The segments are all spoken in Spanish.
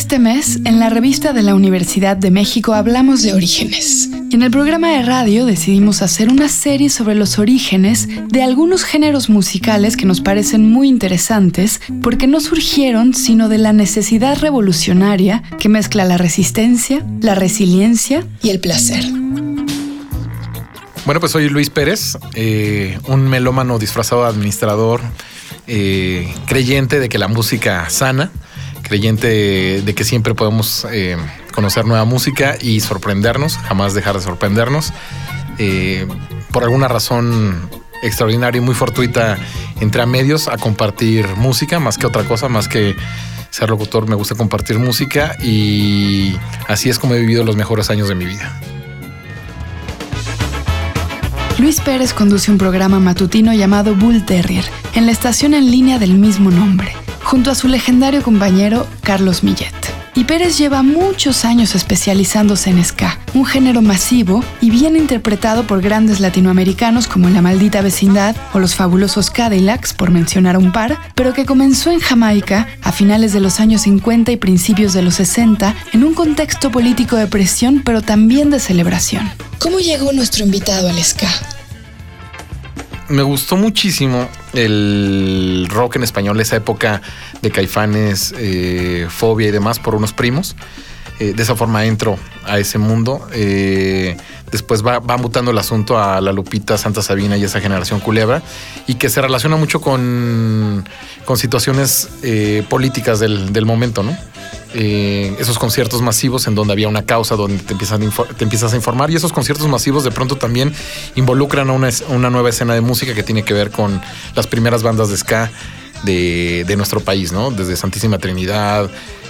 Este mes, en la revista de la Universidad de México hablamos de orígenes. Y en el programa de radio decidimos hacer una serie sobre los orígenes de algunos géneros musicales que nos parecen muy interesantes porque no surgieron sino de la necesidad revolucionaria que mezcla la resistencia, la resiliencia y el placer. Bueno, pues soy Luis Pérez, un melómano disfrazado de administrador, creyente de que la música sana, creyente de que siempre podemos conocer nueva música y sorprendernos, jamás dejar de sorprendernos. Por alguna razón extraordinaria y muy fortuita entré a medios a compartir música, más que otra cosa, más que ser locutor, me gusta compartir música y así es como he vivido los mejores años de mi vida. Luis Pérez conduce un programa matutino llamado Bull Terrier en la estación en línea del mismo nombre, junto a su legendario compañero Carlos Millet. Y Pérez lleva muchos años especializándose en ska, un género masivo y bien interpretado por grandes latinoamericanos como La Maldita Vecindad o Los Fabulosos Cadillacs, por mencionar un par, pero que comenzó en Jamaica a finales de los años 50 y principios de los 60 en un contexto político de presión, pero también de celebración. ¿Cómo llegó nuestro invitado al ska? Me gustó muchísimo el rock en español, esa época de Caifanes, Fobia y demás por unos primos. De esa forma entro a ese mundo. Después va mutando el asunto a la Lupita, Santa Sabina y esa generación culebra, y que se relaciona mucho con situaciones políticas del momento, ¿no? Esos conciertos masivos en donde había una causa, donde te empiezas a informar, y esos conciertos masivos de pronto también involucran a una nueva escena de música que tiene que ver con las primeras bandas de ska de nuestro país, ¿no? Desde Santísima Trinidad,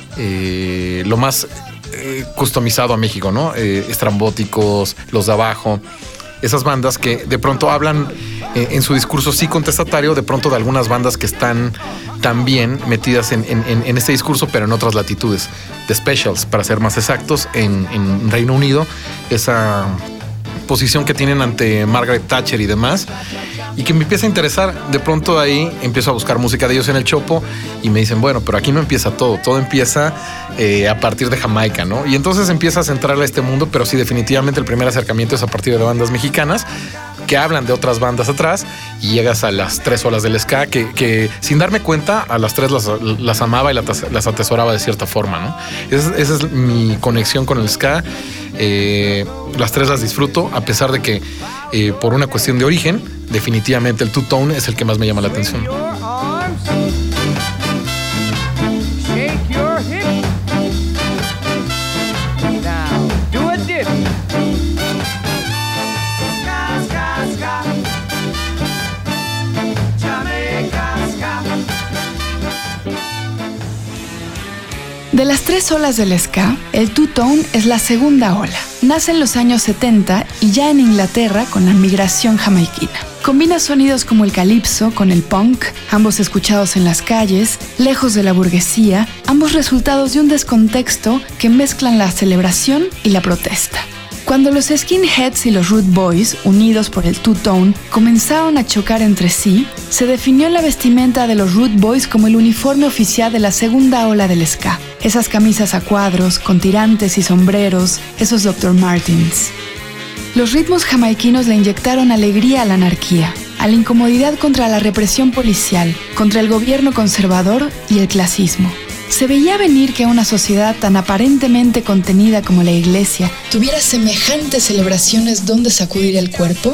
lo más customizado a México, ¿no? Estrambóticos, Los de Abajo, esas bandas que de pronto hablan en su discurso sí contestatario, de pronto de algunas bandas que están también metidas en este discurso, pero en otras latitudes. The Specials, para ser más exactos, en Reino Unido, esa posición que tienen ante Margaret Thatcher y demás, y que me empieza a interesar. De pronto ahí empiezo a buscar música de ellos en el Chopo y me dicen, bueno, pero aquí no empieza todo empieza a partir de Jamaica, ¿no? Y entonces empiezas a entrar a este mundo, pero sí, definitivamente el primer acercamiento es a partir de bandas mexicanas que hablan de otras bandas atrás, y llegas a las 3 olas del ska que sin darme cuenta a las 3 las amaba y las atesoraba de cierta forma, ¿no? Esa es mi conexión con el ska. Las 3 las disfruto, a pesar de que por una cuestión de origen, definitivamente el two-tone es el que más me llama la atención. De las 3 olas del ska, el two-tone es la segunda ola. Nace en los años 70 y ya en Inglaterra con la migración jamaiquina. Combina sonidos como el calipso con el punk, ambos escuchados en las calles, lejos de la burguesía, ambos resultados de un descontexto que mezclan la celebración y la protesta. Cuando los skinheads y los rude boys, unidos por el two-tone, comenzaron a chocar entre sí, se definió la vestimenta de los rude boys como el uniforme oficial de la segunda ola del ska. Esas camisas a cuadros, con tirantes y sombreros, esos Dr. Martens. Los ritmos jamaiquinos le inyectaron alegría a la anarquía, a la incomodidad contra la represión policial, contra el gobierno conservador y el clasismo. ¿Se veía venir que una sociedad tan aparentemente contenida como la iglesia tuviera semejantes celebraciones donde sacudir el cuerpo?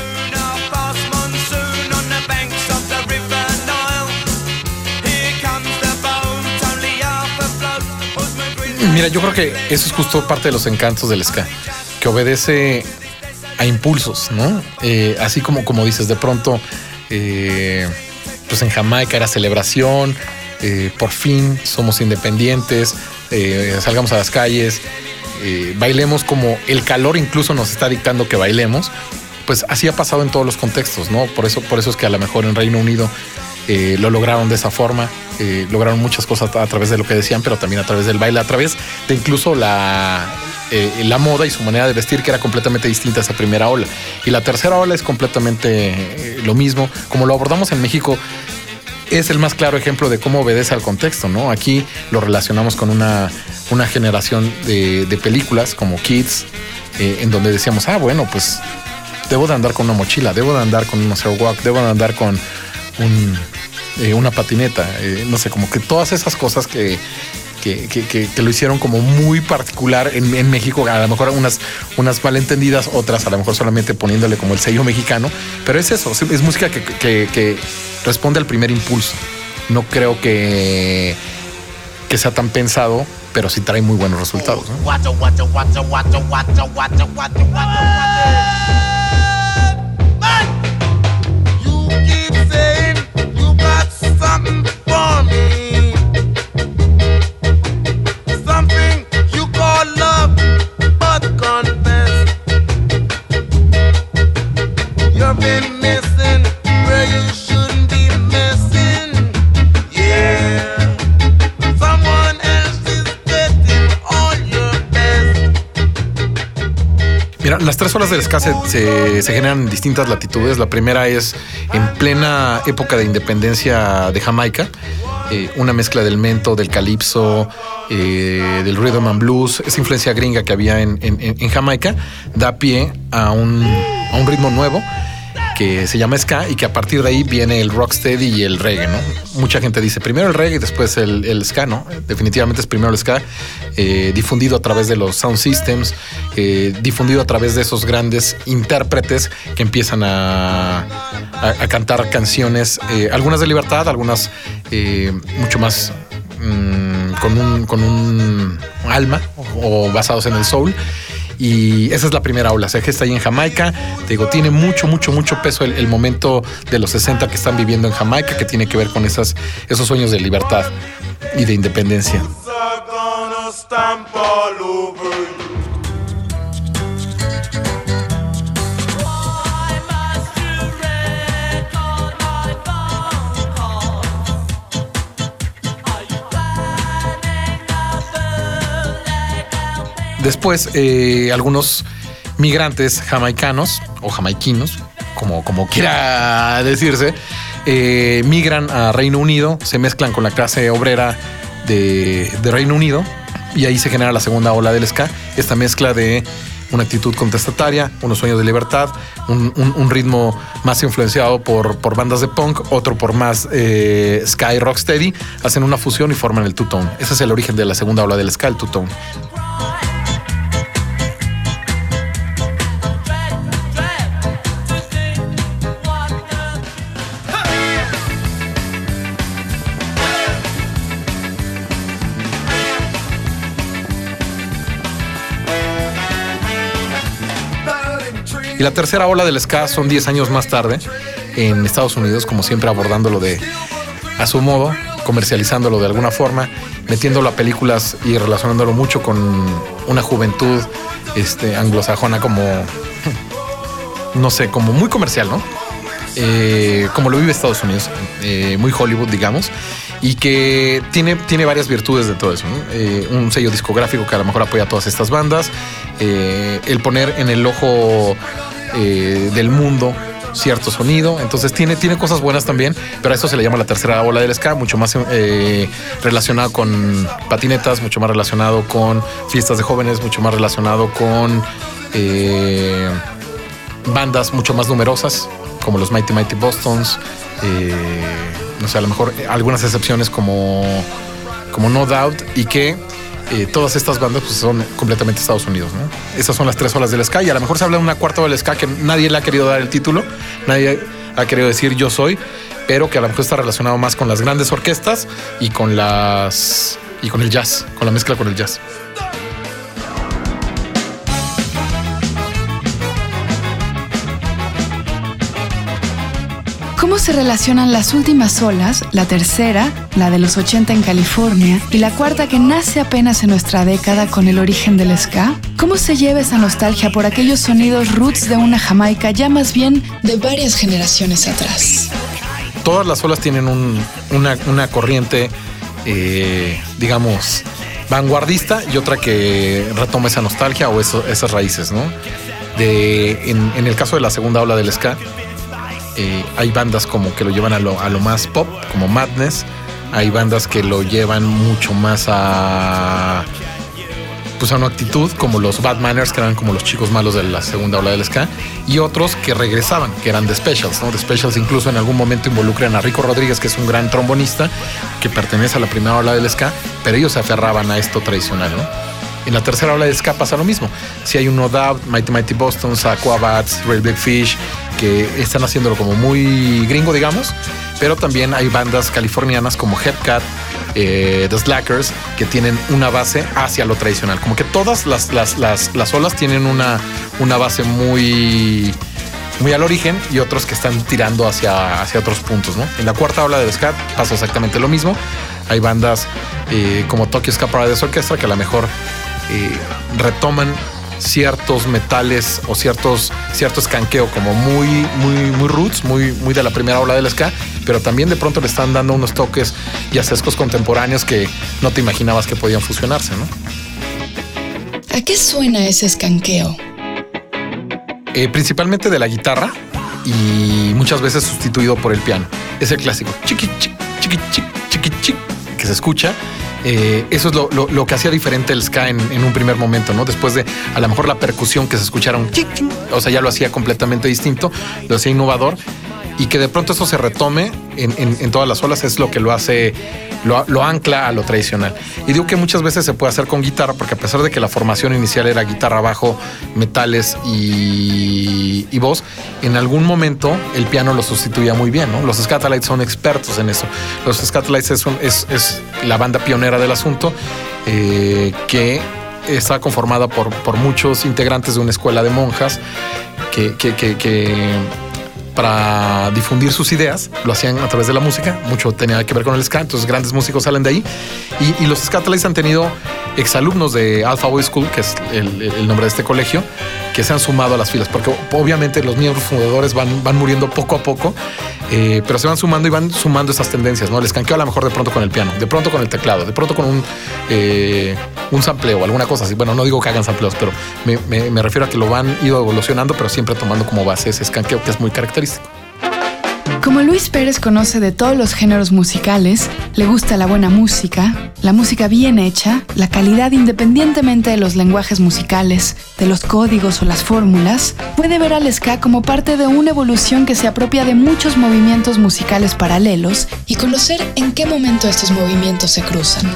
Mira, yo creo que eso es justo parte de los encantos del ska, que obedece a impulsos, ¿no? Así como dices, de pronto, pues en Jamaica era celebración. Por fin somos independientes, salgamos a las calles, bailemos como el calor incluso nos está dictando que bailemos. Pues así ha pasado en todos los contextos, ¿no? Por eso es que a lo mejor en Reino Unido lo lograron de esa forma, lograron muchas cosas a través de lo que decían, pero también a través del baile, a través de incluso la moda y su manera de vestir, que era completamente distinta a esa primera ola. Y la tercera ola es completamente lo mismo. Como lo abordamos en México, es el más claro ejemplo de cómo obedece al contexto, ¿no? Aquí lo relacionamos con una generación de películas como Kids, en donde decíamos, bueno, pues debo de andar con una mochila, debo de andar con un Airwalk, debo de andar con una patineta, no sé, como que todas esas cosas que lo hicieron como muy particular en México, a lo mejor unas malentendidas, otras a lo mejor solamente poniéndole como el sello mexicano, pero es eso, es música que responde al primer impulso. No creo que sea tan pensado, pero sí trae muy buenos resultados, ¿no? Mira, las tres olas del ska se generan en distintas latitudes. La primera es en plena época de independencia de Jamaica, una mezcla del mento, del calipso, del rhythm and blues. Esa influencia gringa que había en Jamaica da pie a un ritmo nuevo que se llama ska y que a partir de ahí viene el rocksteady y el reggae, ¿no? Mucha gente dice primero el reggae y después el ska, ¿no? Definitivamente es primero el ska, difundido a través de los sound systems, difundido a través de esos grandes intérpretes que empiezan a cantar canciones, algunas de libertad, algunas mucho más con un alma o basados en el soul. Y esa es la primera ola, se gesta ahí en Jamaica. Te digo, tiene mucho peso el momento de los 60 que están viviendo en Jamaica, que tiene que ver con esos sueños de libertad y de independencia. Después, algunos migrantes jamaicanos o jamaiquinos, como quiera decirse, migran a Reino Unido, se mezclan con la clase obrera de Reino Unido y ahí se genera la segunda ola del ska, esta mezcla de una actitud contestataria, unos sueños de libertad, un ritmo más influenciado por bandas de punk, otro por más ska y rocksteady, hacen una fusión y forman el two-tone. Ese es el origen de la segunda ola del ska, el two-tone. Y la tercera ola del ska son 10 años más tarde en Estados Unidos, como siempre abordándolo a su modo, comercializándolo de alguna forma, metiéndolo a películas y relacionándolo mucho con una juventud anglosajona como, no sé, como muy comercial, ¿no? Como lo vive Estados Unidos, muy Hollywood, digamos, y que tiene varias virtudes de todo eso, ¿no? Un sello discográfico que a lo mejor apoya a todas estas bandas, el poner en el ojo del mundo cierto sonido, entonces tiene cosas buenas también, pero a eso se le llama la tercera ola del ska, mucho más relacionado con patinetas, mucho más relacionado con fiestas de jóvenes, mucho más relacionado con bandas mucho más numerosas, como los Mighty Mighty Bostons, no sé, a lo mejor algunas excepciones como No Doubt, y que todas estas bandas pues, son completamente Estados Unidos, ¿no? Esas son las tres olas del ska, y a lo mejor se habla de una cuarta ola del ska que nadie le ha querido dar el título, nadie ha querido decir yo soy, pero que a lo mejor está relacionado más con las grandes orquestas y con el jazz, con la mezcla con el jazz. ¿Cómo se relacionan las últimas olas, la tercera, la de los 80 en California, y la cuarta que nace apenas en nuestra década con el origen del ska? ¿Cómo se lleva esa nostalgia por aquellos sonidos roots de una Jamaica ya más bien de varias generaciones atrás? Todas las olas tienen una corriente, digamos, vanguardista y otra que retoma esa nostalgia o esas raíces, ¿no? En el caso de la segunda ola del ska, Hay bandas como que lo llevan a lo más pop, como Madness. Hay bandas que lo llevan mucho más a una actitud, como los Bad Manners, que eran como los chicos malos de la segunda ola del ska, y otros que regresaban, que eran The Specials, ¿no? The Specials incluso en algún momento involucran a Rico Rodríguez, que es un gran trombonista que pertenece a la primera ola del ska, pero ellos se aferraban a esto tradicional, ¿no? En la tercera ola de ska pasa lo mismo. Si hay un No Doubt, Mighty Mighty Boston, Aquabats, Real Big Fish, que están haciéndolo como muy gringo, digamos, pero también hay bandas californianas como Hepcat, The Slackers, que tienen una base hacia lo tradicional. Como que todas las olas tienen una base muy al origen, y otros que están tirando hacia otros puntos, ¿no? En la cuarta ola del ska pasa exactamente lo mismo. Hay bandas como Tokyo Ska Paradise Orchestra que a lo mejor retoman ciertos metales o cierto escanqueo como muy roots, muy de la primera ola del ska, pero también de pronto le están dando unos toques y sesgos contemporáneos que no te imaginabas que podían fusionarse, ¿no? ¿A qué suena ese escanqueo? Principalmente de la guitarra y muchas veces sustituido por el piano. Es el clásico chiqui chiqui chiqui chiqui chiqui chiqui que se escucha. Eso es lo que hacía diferente el ska en un primer momento, ¿no? Después de a lo mejor la percusión que se escuchara o sea, ya lo hacía completamente distinto, lo hacía innovador, y que de pronto eso se retome en todas las olas es lo que lo hace, lo ancla a lo tradicional. Y digo que muchas veces se puede hacer con guitarra, porque a pesar de que la formación inicial era guitarra, bajo, metales y voz, en algún momento el piano lo sustituía muy bien, ¿no? Los Skatalites son expertos en eso. Los Skatalites es la banda pionera del asunto, que está conformada por muchos integrantes de una escuela de monjas que para difundir sus ideas lo hacían a través de la música. Mucho tenía que ver con el ska, entonces grandes músicos salen de ahí, y los Skatalites han tenido exalumnos de Alpha Boy School, que es el nombre de este colegio, que se han sumado a las filas, porque obviamente los miembros fundadores van muriendo poco a poco, pero se van sumando y van sumando esas tendencias, ¿no? Les escanqueo a lo mejor de pronto con el piano, de pronto con el teclado, de pronto con un sampleo, alguna cosa así. Bueno, no digo que hagan sampleos, pero me refiero a que lo van ido evolucionando, pero siempre tomando como base ese escanqueo que es muy característico. Como Luis Pérez conoce de todos los géneros musicales, le gusta la buena música, la música bien hecha, la calidad independientemente de los lenguajes musicales, de los códigos o las fórmulas, puede ver al ska como parte de una evolución que se apropia de muchos movimientos musicales paralelos y conocer en qué momento estos movimientos se cruzan.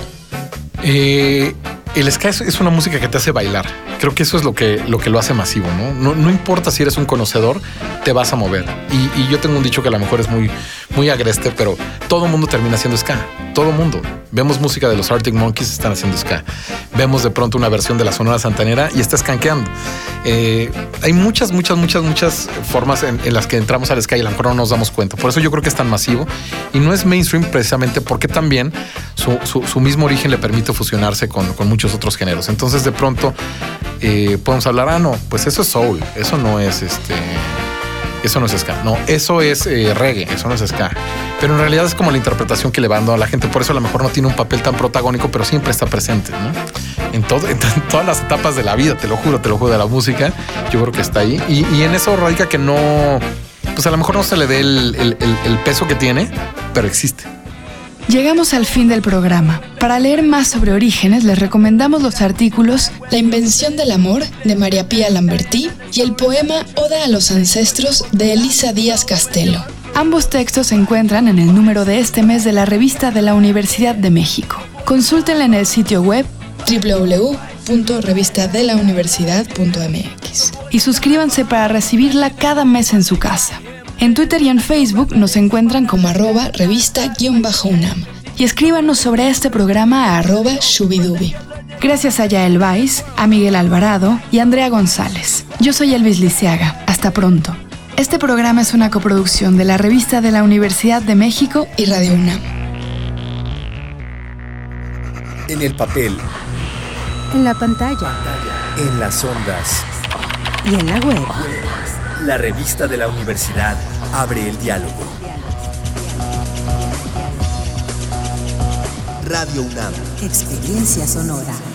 El ska es una música que te hace bailar. Creo que eso es lo que lo hace masivo, ¿no? No importa si eres un conocedor, te vas a mover. Y yo tengo un dicho que a lo mejor es muy agreste, pero todo el mundo termina haciendo ska. Todo el mundo. Vemos música de los Arctic Monkeys, están haciendo ska. Vemos de pronto una versión de la Sonora Santanera y está skankeando. Hay muchas formas en las que entramos al ska y a lo mejor no nos damos cuenta. Por eso yo creo que es tan masivo y no es mainstream, precisamente porque también su mismo origen le permite fusionarse con muchos otros géneros. Entonces de pronto podemos hablar, no, pues eso es soul, eso no es eso no es ska, no, eso es reggae, eso no es ska. Pero en realidad es como la interpretación que le va dando a la gente. Por eso a lo mejor no tiene un papel tan protagónico, pero siempre está presente, ¿no? En todas las etapas de la vida, te lo juro, de la música, yo creo que está ahí. Y en eso radica que no, pues a lo mejor no se le dé el peso que tiene, pero existe. Llegamos al fin del programa. Para leer más sobre Orígenes, les recomendamos los artículos La invención del amor, de María Pía Lambertí, y el poema Oda a los ancestros, de Elisa Díaz Castelo. Ambos textos se encuentran en el número de este mes de la Revista de la Universidad de México. Consúltenla en el sitio web www.revistadelauniversidad.mx y suscríbanse para recibirla cada mes en su casa. En Twitter y en Facebook nos encuentran como @revista_UNAM y escríbanos sobre este programa a @shubidubi. Gracias a Yael Weiss, a Miguel Alvarado y a Andrea González. Yo soy Elvis Liceaga. Hasta pronto. Este programa es una coproducción de la Revista de la Universidad de México y Radio UNAM. En el papel, en la pantalla, en las ondas y en la web. La Revista de la Universidad abre el diálogo. Radio UNAM. Experiencia sonora.